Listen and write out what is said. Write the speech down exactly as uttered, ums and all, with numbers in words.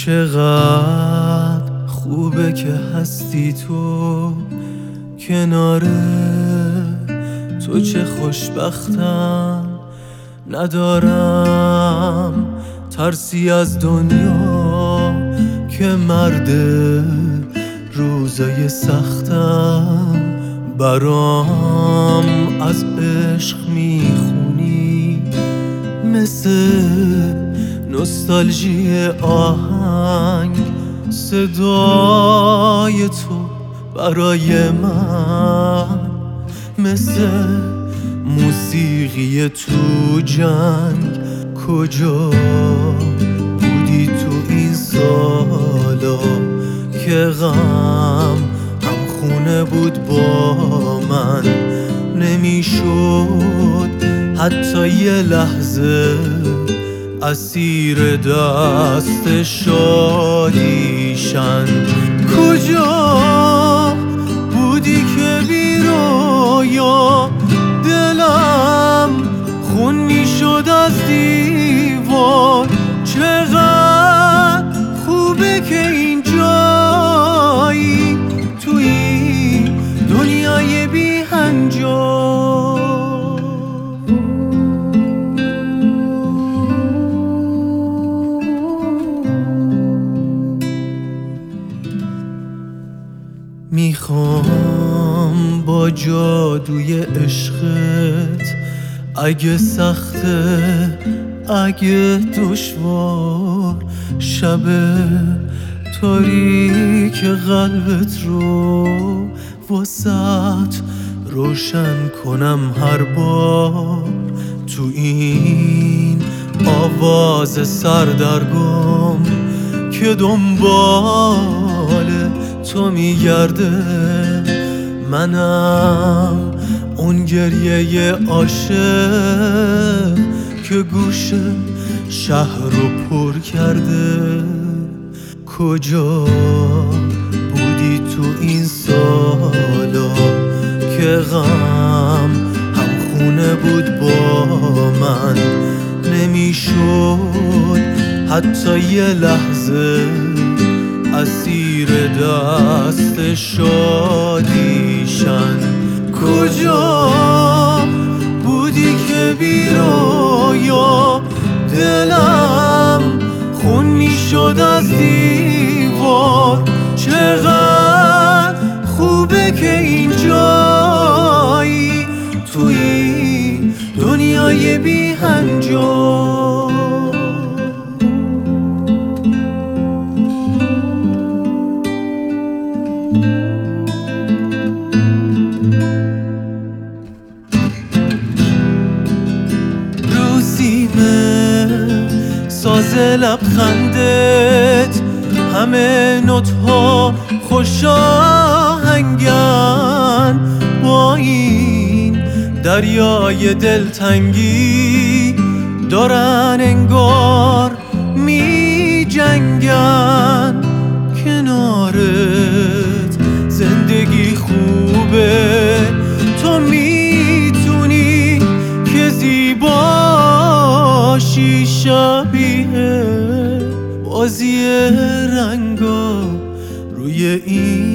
چقدر خوبه که هستی تو کناره تو، چه خوشبختم ندارم ترسی از دنیا که مرد روزای سختم. برام از عشق میخونی مثل نوستالژی آهنگ، صدای تو برای من مثل موسیقی تو جنگ. کجا بودی تو این سالا که غم هم خونه بود با من؟ نمیشد حتی یه لحظه اسیر دست شادیشن. کجا بودی که بی رویا دلم خون میشد از دیوار؟ چقدر خوبه که این جایی توی دنیای بی هنجار. میخوام با جادوی عشقت، اگه سخته اگه دشوار، شب تاریک قلبت رو واسط روشن کنم هر بار. تو این آواز سردرگم که دنبال تو میگرده، منم اون گریه عاشق که گوش شهر رو پر کرده. کجا بودی تو این سالا که غم هم خونه بود با من؟ نمیشد حتی یه لحظه اسیر دست شادیشن. کجا بودی که بی رویا دلم خون میشد از دیوار؟ چقدر خوبه که این جایی توی دنیای بی هنجار. ساز لبخندت همه نوت‌ها خوش آهنگن، با این دریای دلتنگی دارن انگار می جنگن. کنارت زندگی خوبه، تو میتونی که زیباشی، شبیه بازی رنگا روی این